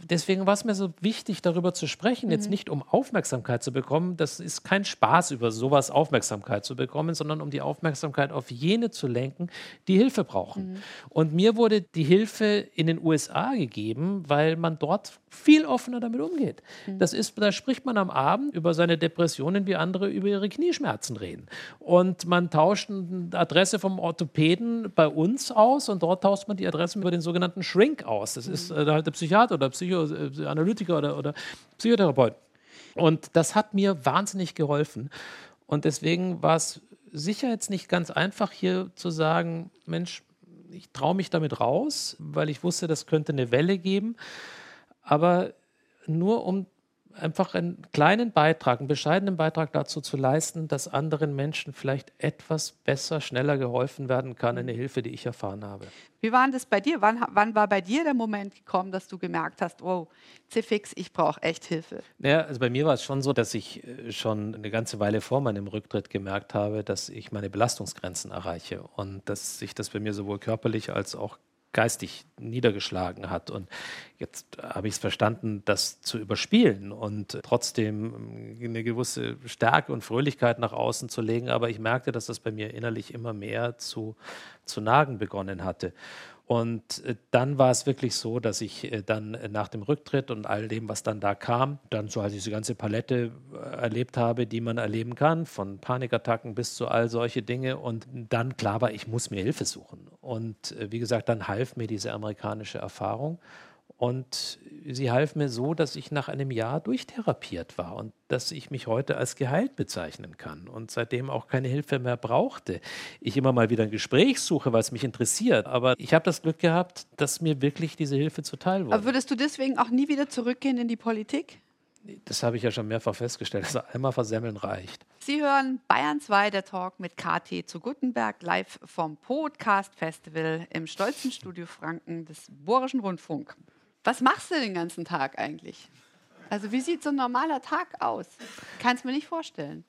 S3: deswegen war es mir so wichtig, darüber zu sprechen, mhm. jetzt nicht um Aufmerksamkeit zu bekommen, das ist kein Spaß, über sowas Aufmerksamkeit zu bekommen, sondern um die Aufmerksamkeit auf jene zu lenken, die Hilfe brauchen. Mhm. Und mir wurde die Hilfe in den U S A gegeben, weil man dort viel offener damit umgeht. Mhm. Das ist, da spricht man am Abend über seine Depressionen, wie andere über ihre Knieschmerzen reden. Und man tauscht eine Adresse vom Orthopäden bei uns aus und dort tauscht man die Adresse über den sogenannten Shrink aus. Das ist äh, halt der Psychiater oder Psychoanalytiker oder, oder Psychotherapeut. Und das hat mir wahnsinnig geholfen. Und deswegen war es sicher jetzt nicht ganz einfach, hier zu sagen, Mensch, ich traue mich damit raus, weil ich wusste, das könnte eine Welle geben. Aber nur um einfach einen kleinen Beitrag, einen bescheidenen Beitrag dazu zu leisten, dass anderen Menschen vielleicht etwas besser, schneller geholfen werden kann, eine Hilfe, die ich erfahren habe.
S1: Wie war das bei dir? Wann, wann war bei dir der Moment gekommen, dass du gemerkt hast, oh, Zifix, ich brauche echt Hilfe?
S3: Ja, also bei mir war es schon so, dass ich schon eine ganze Weile vor meinem Rücktritt gemerkt habe, dass ich meine Belastungsgrenzen erreiche und dass sich das bei mir sowohl körperlich als auch geistig niedergeschlagen hat. Und jetzt habe ich es verstanden, das zu überspielen und trotzdem eine gewisse Stärke und Fröhlichkeit nach außen zu legen. Aber ich merkte, dass das bei mir innerlich immer mehr zu, zu nagen begonnen hatte. Und dann war es wirklich so, dass ich dann nach dem Rücktritt und all dem, was dann da kam, dann so halt diese ganze Palette erlebt habe, die man erleben kann, von Panikattacken bis zu all solche Dinge. Und dann klar war, ich muss mir Hilfe suchen. Und wie gesagt, dann half mir diese amerikanische Erfahrung. Und sie half mir so, dass ich nach einem Jahr durchtherapiert war und dass ich mich heute als geheilt bezeichnen kann und seitdem auch keine Hilfe mehr brauchte. Ich immer mal wieder ein Gespräch suche, weil es mich interessiert. Aber ich habe das Glück gehabt, dass mir wirklich diese Hilfe zuteil wurde.
S1: Aber würdest du deswegen auch nie wieder zurückgehen in die Politik?
S3: Das habe ich ja schon mehrfach festgestellt. Also einmal versemmeln reicht.
S1: Sie hören Bayern zwei, der Talk mit K T zu Guttenberg, live vom Podcast Festival im stolzen Studio Franken des Bayerischen Rundfunk. Was machst du den ganzen Tag eigentlich? Also wie sieht so ein normaler Tag aus? Kannst mir nicht vorstellen.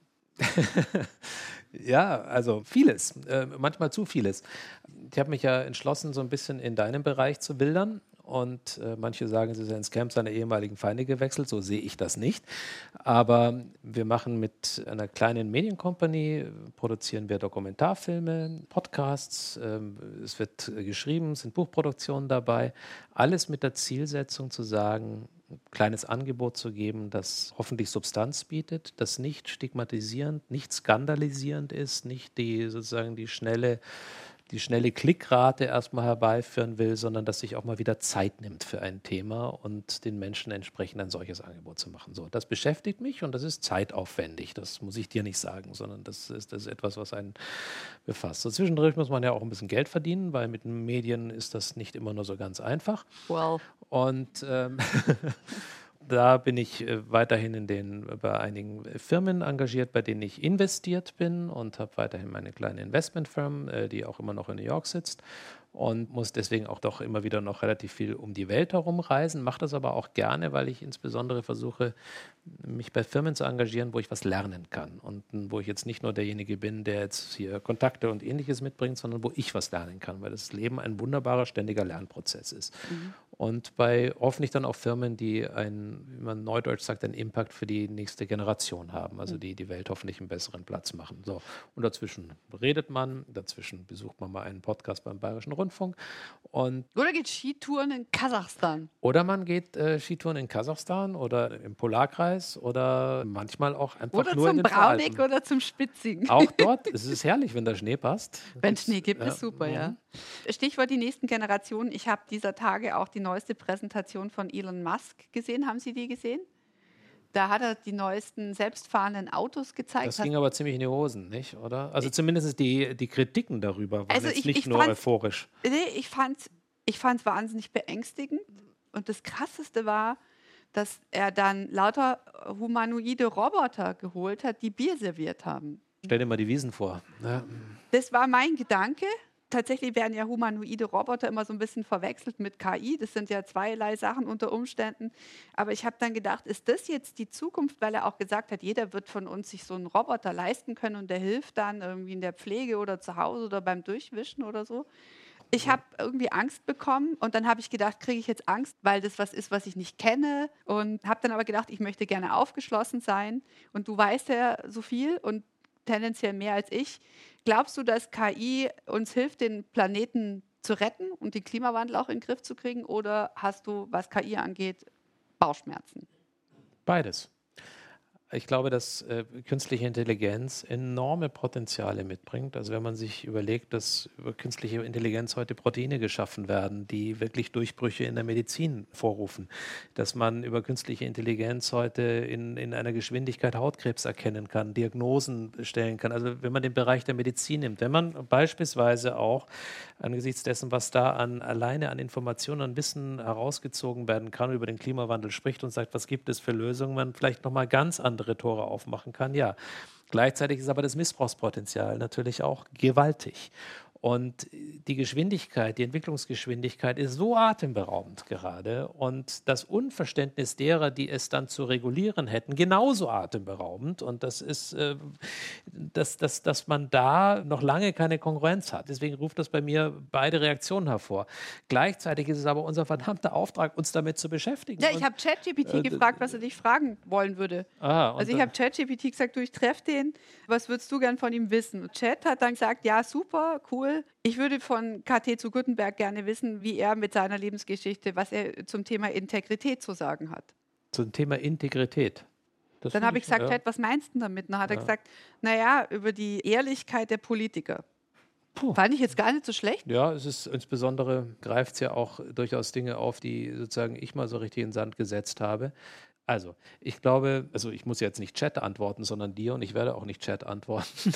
S3: Ja, also vieles, äh, manchmal zu vieles. Ich habe mich ja entschlossen, so ein bisschen in deinem Bereich zu wildern. Und äh, manche sagen, sie sind ins Camp seiner ehemaligen Feinde gewechselt. So sehe ich das nicht. Aber wir machen mit einer kleinen Medienkompanie, produzieren wir Dokumentarfilme, Podcasts. Ähm, es wird äh, geschrieben, es sind Buchproduktionen dabei. Alles mit der Zielsetzung zu sagen, ein kleines Angebot zu geben, das hoffentlich Substanz bietet, das nicht stigmatisierend, nicht skandalisierend ist, nicht die sozusagen die schnelle die schnelle Klickrate erstmal herbeiführen will, sondern dass sich auch mal wieder Zeit nimmt für ein Thema und den Menschen entsprechend ein solches Angebot zu machen. So, das beschäftigt mich und das ist zeitaufwendig. Das muss ich dir nicht sagen, sondern das ist, das ist etwas, was einen befasst. So zwischendurch muss man ja auch ein bisschen Geld verdienen, weil mit den Medien ist das nicht immer nur so ganz einfach.
S1: Well.
S3: Und ähm, da bin ich äh, weiterhin in den, bei einigen Firmen engagiert, bei denen ich investiert bin und habe weiterhin meine kleine Investmentfirm, äh, die auch immer noch in New York sitzt und muss deswegen auch doch immer wieder noch relativ viel um die Welt herumreisen, mache das aber auch gerne, weil ich insbesondere versuche, mich bei Firmen zu engagieren, wo ich was lernen kann und wo ich jetzt nicht nur derjenige bin, der jetzt hier Kontakte und Ähnliches mitbringt, sondern wo ich was lernen kann, weil das Leben ein wunderbarer, ständiger Lernprozess ist. Mhm. Und bei hoffentlich dann auch Firmen, die ein, wie man neudeutsch sagt, einen Impact für die nächste Generation haben, also die die Welt hoffentlich einen besseren Platz machen. So. Und dazwischen redet man, dazwischen besucht man mal einen Podcast beim Bayerischen Rundfunk. Und
S1: oder geht Skitouren in Kasachstan.
S3: Oder man geht äh, Skitouren in Kasachstan oder im Polarkreis oder manchmal auch einfach
S1: oder
S3: nur in den Voralpen.
S1: Oder zum Braunig oder zum Spitzigen.
S3: Auch dort, es ist herrlich, wenn der Schnee passt.
S1: Wenn Schnee gibt,
S3: ja,
S1: ist super,
S3: ja.
S1: ja. Stichwort die nächsten Generationen. Ich habe dieser Tage auch die neueste Präsentation von Elon Musk gesehen. Haben Sie die gesehen? Da hat er die neuesten selbstfahrenden Autos gezeigt.
S3: Das ging aber ziemlich in die Hosen, nicht, oder? Also zumindest die, die Kritiken darüber waren
S1: also
S3: jetzt
S1: ich,
S3: nicht
S1: ich
S3: nur euphorisch.
S1: Nee, ich fand es ich fand's wahnsinnig beängstigend. Und das Krasseste war, dass er dann lauter humanoide Roboter geholt hat, die Bier serviert haben.
S3: Stell dir mal die Wiesen vor. Ja.
S1: Das war mein Gedanke. Tatsächlich werden ja humanoide Roboter immer so ein bisschen verwechselt mit K I. Das sind ja zweierlei Sachen unter Umständen. Aber ich habe dann gedacht, ist das jetzt die Zukunft? Weil er auch gesagt hat, jeder wird von uns sich so einen Roboter leisten können und der hilft dann irgendwie in der Pflege oder zu Hause oder beim Durchwischen oder so. Ich habe irgendwie Angst bekommen und dann habe ich gedacht, kriege ich jetzt Angst, weil das was ist, was ich nicht kenne, und habe dann aber gedacht, ich möchte gerne aufgeschlossen sein, und du weißt ja so viel und tendenziell mehr als ich. Glaubst du, dass K I uns hilft, den Planeten zu retten und den Klimawandel auch in den Griff zu kriegen, oder hast du, was K I angeht, Bauchschmerzen?
S3: Beides. Ich glaube, dass äh, künstliche Intelligenz enorme Potenziale mitbringt. Also wenn man sich überlegt, dass über künstliche Intelligenz heute Proteine geschaffen werden, die wirklich Durchbrüche in der Medizin vorrufen, dass man über künstliche Intelligenz heute in, in einer Geschwindigkeit Hautkrebs erkennen kann, Diagnosen stellen kann. Also wenn man den Bereich der Medizin nimmt, wenn man beispielsweise auch angesichts dessen, was da an, alleine an Informationen, an Wissen herausgezogen werden kann, über den Klimawandel spricht und sagt, was gibt es für Lösungen, man vielleicht nochmal ganz andere Tore aufmachen kann, ja. Gleichzeitig ist aber das Missbrauchspotenzial natürlich auch gewaltig. Und die Geschwindigkeit, die Entwicklungsgeschwindigkeit ist so atemberaubend gerade, und das Unverständnis derer, die es dann zu regulieren hätten, genauso atemberaubend. Und das ist, äh, dass, dass, dass man da noch lange keine Kongruenz hat. Deswegen ruft das bei mir beide Reaktionen hervor. Gleichzeitig ist es aber unser verdammter Auftrag, uns damit zu beschäftigen.
S1: Ja, ich habe ChatGPT äh, gefragt, was er dich fragen wollen würde.
S3: Ah,
S1: also ich habe ChatGPT gesagt, du, ich treffe den, was würdest du gern von ihm wissen? Und Chat hat dann gesagt, ja, super, cool. Ich würde von K T zu Guttenberg gerne wissen, wie er mit seiner Lebensgeschichte, was er zum Thema Integrität zu sagen hat.
S3: Zum Thema Integrität?
S1: Das Dann habe ich gesagt, ja. Chat, was meinst du damit? Dann hat ja. er gesagt, naja, über die Ehrlichkeit der Politiker. Puh. Fand ich jetzt gar nicht so schlecht.
S3: Ja, es ist insbesondere, greift es ja auch durchaus Dinge auf, die sozusagen ich mal so richtig in den Sand gesetzt habe. Also, ich glaube, also ich muss jetzt nicht Chat antworten, sondern dir, und ich werde auch nicht Chat antworten.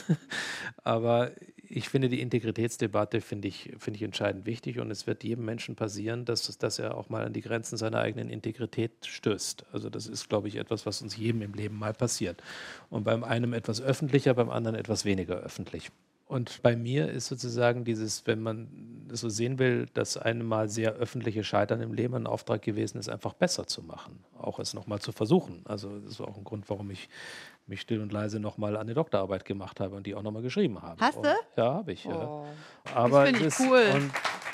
S3: Aber ich finde, die Integritätsdebatte finde ich, finde ich entscheidend wichtig, und es wird jedem Menschen passieren, dass, dass er auch mal an die Grenzen seiner eigenen Integrität stößt. Also das ist, glaube ich, etwas, was uns jedem im Leben mal passiert. Und beim einen etwas öffentlicher, beim anderen etwas weniger öffentlich. Und bei mir ist sozusagen dieses, wenn man das so sehen will, das eine Mal sehr öffentliche Scheitern im Leben ein Auftrag gewesen ist, einfach besser zu machen, auch es nochmal zu versuchen. Also das war auch ein Grund, warum ich mich still und leise nochmal eine Doktorarbeit gemacht habe und die auch nochmal geschrieben habe.
S1: Hast du?
S3: Und, ja, habe ich.
S1: Oh.
S3: Ja. Aber
S1: das finde ich
S3: das,
S1: cool.
S3: Und,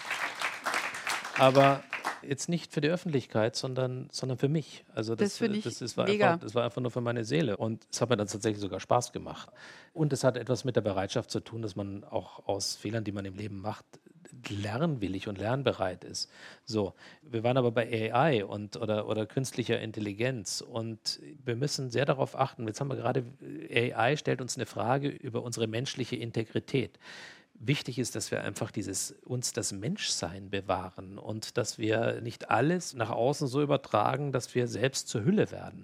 S3: aber jetzt nicht für die Öffentlichkeit, sondern, sondern für mich. Also das,
S1: das finde ich
S3: das, das, war
S1: mega.
S3: Einfach, das war einfach nur für meine Seele. Und es hat mir dann tatsächlich sogar Spaß gemacht. Und es hat etwas mit der Bereitschaft zu tun, dass man auch aus Fehlern, die man im Leben macht, lernwillig und lernbereit ist. So, wir waren aber bei A I und, oder, oder künstlicher Intelligenz, und wir müssen sehr darauf achten. Jetzt haben wir gerade, A I stellt uns eine Frage über unsere menschliche Integrität. Wichtig ist, dass wir einfach dieses, uns das Menschsein bewahren und dass wir nicht alles nach außen so übertragen, dass wir selbst zur Hülle werden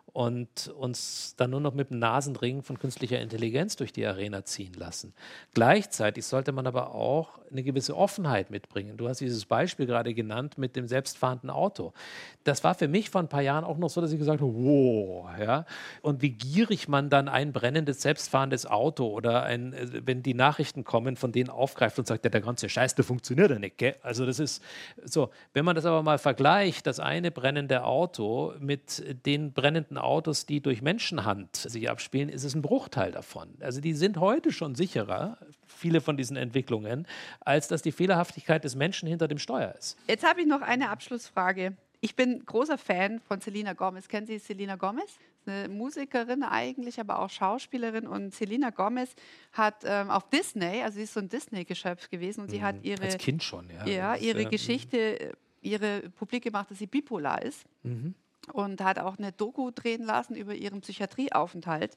S3: und uns dann nur noch mit dem Nasenring von künstlicher Intelligenz durch die Arena ziehen lassen. Gleichzeitig sollte man aber auch eine gewisse Offenheit mitbringen. Du hast dieses Beispiel gerade genannt mit dem selbstfahrenden Auto. Das war für mich vor ein paar Jahren auch noch so, dass ich gesagt habe, wow, ja. Und wie gierig man dann ein brennendes, selbstfahrendes Auto oder ein, wenn die Nachrichten kommen, von denen aufgreift und sagt, ja, der ganze Scheiß, der funktioniert ja nicht, gell? Also das ist so. Wenn man das aber mal vergleicht, das eine brennende Auto mit den brennenden Autos, die durch Menschenhand sich abspielen, ist es ein Bruchteil davon. Also die sind heute schon sicherer, viele von diesen Entwicklungen, als dass die Fehlerhaftigkeit des Menschen hinter dem Steuer ist.
S1: Jetzt habe ich noch eine Abschlussfrage. Ich bin großer Fan von Selena Gomez. Kennen Sie Selena Gomez? Eine Musikerin eigentlich, aber auch Schauspielerin. Und Selena Gomez hat ähm, auf Disney, also sie ist so ein Disney-Geschöpf gewesen, und sie hat ihre,
S3: als Kind schon, ja,
S1: ja, ihre
S3: ja,
S1: Geschichte, ihre publik gemacht, dass sie bipolar ist. Mhm. Und hat auch eine Doku drehen lassen über ihren Psychiatrieaufenthalt.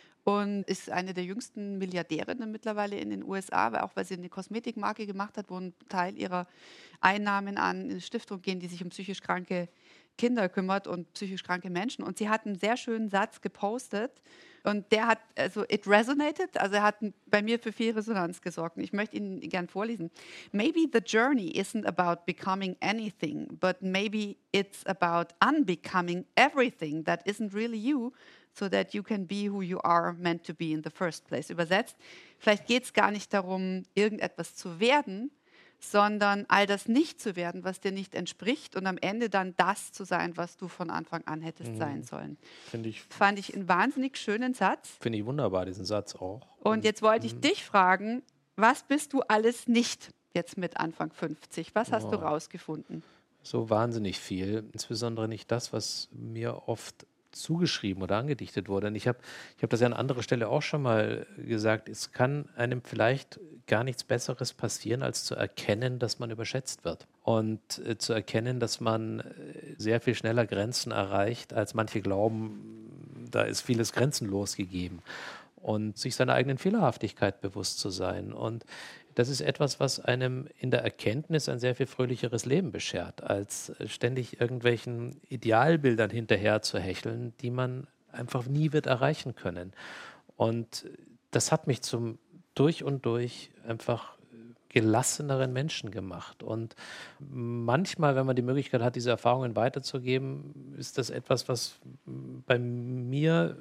S1: Und ist eine der jüngsten Milliardärinnen mittlerweile in den U S A, auch weil sie eine Kosmetikmarke gemacht hat, wo ein Teil ihrer Einnahmen an eine Stiftung gehen, die sich um psychisch kranke Kinder kümmert und psychisch kranke Menschen. Und sie hat einen sehr schönen Satz gepostet, und der hat, also it resonated, also er hat bei mir für viel Resonanz gesorgt. Ich möchte ihn gern vorlesen. Maybe the journey isn't about becoming anything, but maybe it's about unbecoming everything that isn't really you, so that you can be who you are meant to be in the first place. Übersetzt, vielleicht geht es gar nicht darum, irgendetwas zu werden, sondern all das nicht zu werden, was dir nicht entspricht, und am Ende dann das zu sein, was du von Anfang an hättest mhm. sein sollen.
S3: Find ich,
S1: Fand ich einen wahnsinnig schönen Satz.
S3: Finde ich wunderbar, diesen Satz auch.
S1: Und jetzt wollte ich mhm. dich fragen, was bist du alles nicht? jetzt mit Anfang fünfzig? Was hast
S3: Oh.
S1: du rausgefunden?
S3: So wahnsinnig viel. Insbesondere nicht das, was mir oft zugeschrieben oder angedichtet wurde. Und ich habe ich hab das ja an anderer Stelle auch schon mal gesagt, es kann einem vielleicht gar nichts Besseres passieren, als zu erkennen, dass man überschätzt wird. Und äh, zu erkennen, dass man äh, sehr viel schneller Grenzen erreicht, als manche glauben, da ist vieles grenzenlos gegeben. Und sich seiner eigenen Fehlerhaftigkeit bewusst zu sein. Und das ist etwas, was einem in der Erkenntnis ein sehr viel fröhlicheres Leben beschert, als ständig irgendwelchen Idealbildern hinterher zu hecheln, die man einfach nie wird erreichen können. Und das hat mich zum durch und durch einfach gelasseneren Menschen gemacht. Und manchmal, wenn man die Möglichkeit hat, diese Erfahrungen weiterzugeben, ist das etwas, was bei mir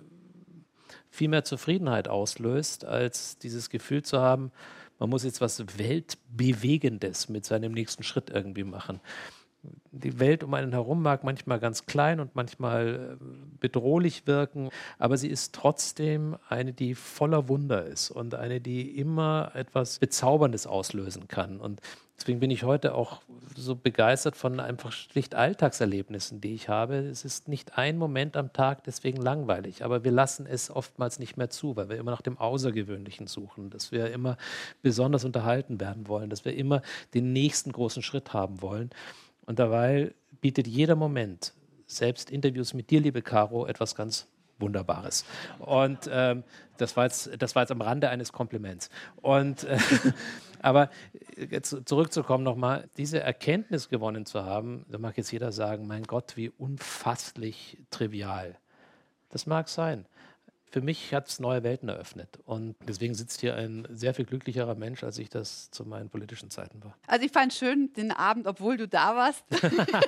S3: viel mehr Zufriedenheit auslöst, als dieses Gefühl zu haben, man muss jetzt was Weltbewegendes mit seinem nächsten Schritt irgendwie machen. Die Welt um einen herum mag manchmal ganz klein und manchmal bedrohlich wirken, aber sie ist trotzdem eine, die voller Wunder ist und eine, die immer etwas Bezauberndes auslösen kann. Und deswegen bin ich heute auch so begeistert von einfach schlicht Alltagserlebnissen, die ich habe. Es ist nicht ein Moment am Tag deswegen langweilig, aber wir lassen es oftmals nicht mehr zu, weil wir immer nach dem Außergewöhnlichen suchen, dass wir immer besonders unterhalten werden wollen, dass wir immer den nächsten großen Schritt haben wollen. Und dabei bietet jeder Moment, selbst Interviews mit dir, liebe Caro, etwas ganz Wunderbares. Und ähm, das war jetzt, das war jetzt am Rande eines Kompliments. Und, äh, aber jetzt zurückzukommen nochmal, diese Erkenntnis gewonnen zu haben, da mag jetzt jeder sagen, mein Gott, wie unfasslich trivial. Das mag sein. Für mich hat es neue Welten eröffnet. Und deswegen sitzt hier ein sehr viel glücklicherer Mensch, als ich das zu meinen politischen Zeiten war.
S1: Also ich fand schön den Abend, obwohl du da warst. Bitte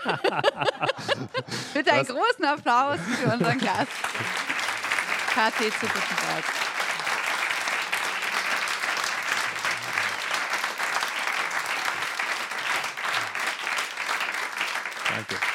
S1: einen großen Applaus für unseren Gast. K T zu Gutenberg.
S3: Danke.